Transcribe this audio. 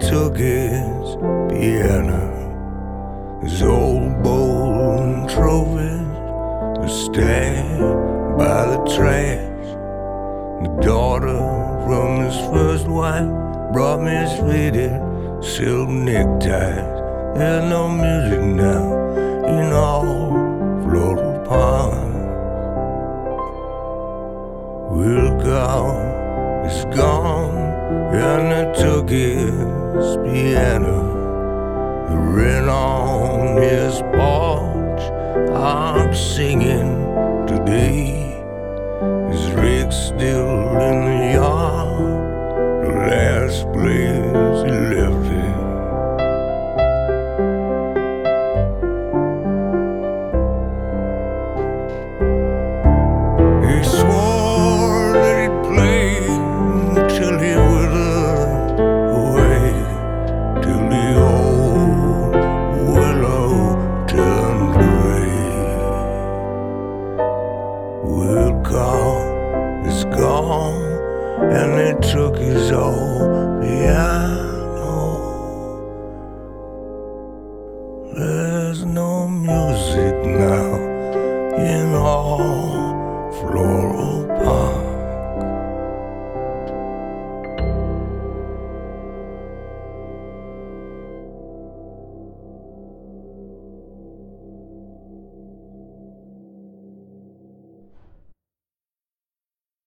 took his piano, his old bowl and trophies were stacked by the trash. The daughter from his first wife brought me his faded silk neckties. There's no music now in all Floral Pond. Will gone is gone, and they took his piano. The rent on his porch, I'm singing today. His rig still